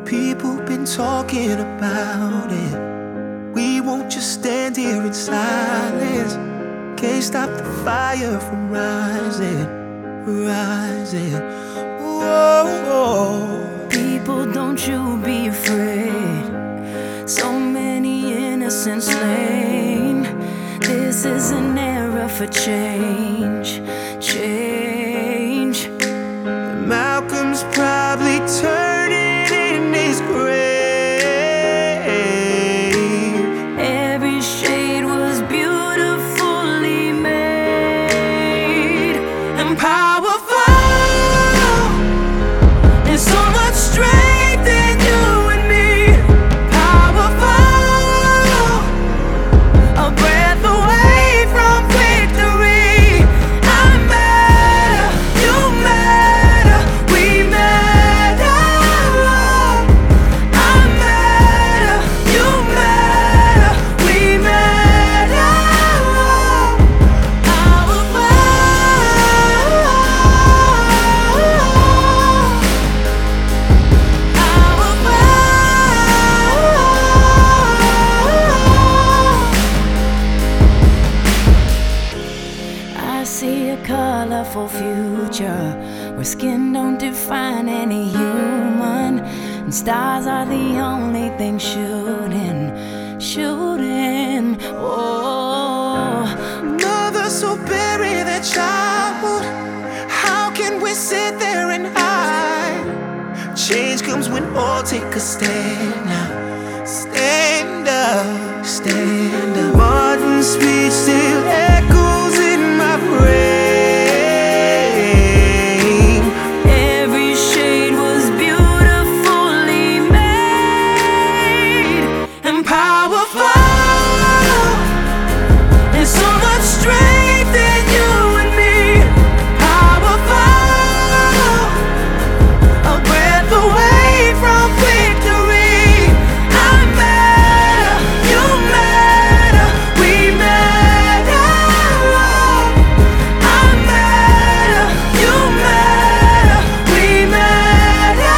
People been talking about it. We won't just stand here in silence. Can't stop the fire from rising, rising. Whoa. People, don't you be afraid. So many innocent slain. This is an era for change, change. Malcolm's probably turning in his grave. Every shade was beautifully made and powerful. There's so much strength in you and me. Powerful, a breath away from victory. I matter, you matter, we matter. I matter, you matter, we matter. I see a colorful future where skin don't define any human, and stars are the only thing shooting, shooting. Oh, Mothers who bury their child. How can we sit there and hide? Change comes when all take a stand now. Stand up, stand up. Martin's speech still echoes in my brain. every shade was beautifully made and powerful. There's so much strength in you and me. Powerful, a breath away from victory. I matter, you matter, we matter. I matter, you matter, we matter.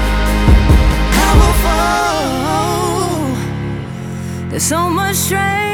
There's so much strength